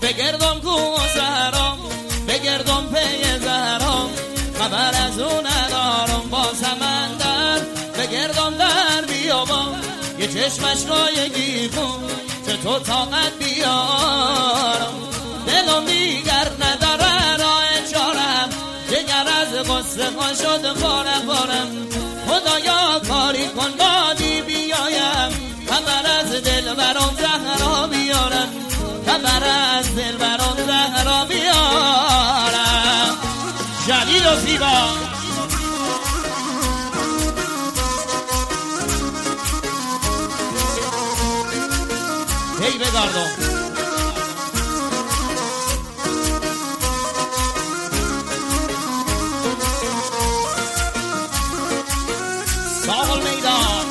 بگردم کوزرام بگردم پی زهرام خبر از اون ندارم با سمندر بگردم در بیابان یه چشمش رو یکی کن چطور طاقت بیارم دلم دیگر نداره راه چارم جگر از غصه ها شد پاره خدایا کاری کن بادی بیایم خبر از دل برام زهرا بیارم خبر از دل برام زهرا بیارم جلیل و زیبا هی بگردم ساغل میدان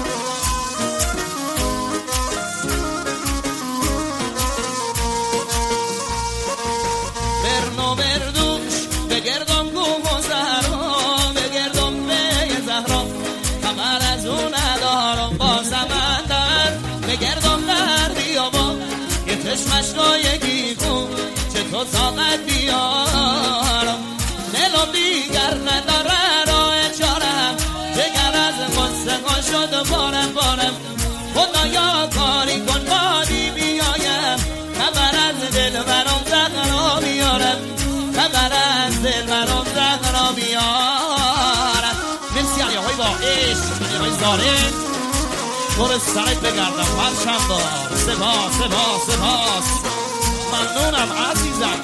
برنو بردوش بگردم گوه و زهرا بگردم به زهرا خبر از اون ندارم با سمندر بگردم در بیابان یه چشمش رو یکی کن چطور طاقت بیارم دلم دیگر نداره راه چارم جگر از غصه ها شد پاره خدایا کاری کن بادی بیایم خبر از دل برام زهرا بیارم خبر از دل برام زهرا بیارم مرسی علی های با عشق های زاره دور سرت بگردم پرشم دار سپاس ممنونم عزیزم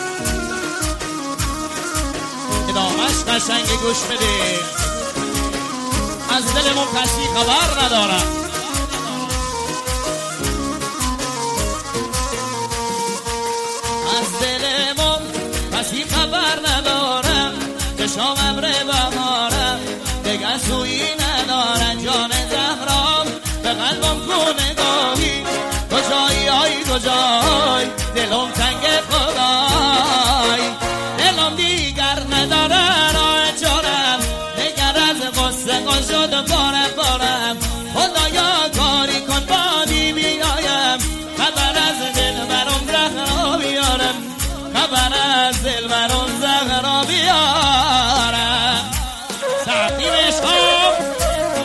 ادامش قشنگ گوش بده از دلمون کسی خبر ندارم از دلمون کسی خبر ندارم که شام ابر بهارم دگر سویی ندارم جان زهرام به قلبم کن نگاهی کجایی آی کجای دلم تنگ خدای دلم دیگر نداره راه چارم دگر از غصه ها شد پاره خدایا کاری کن بادی بیایم خبر از دل برام زهرا بیارم خبر از دل برام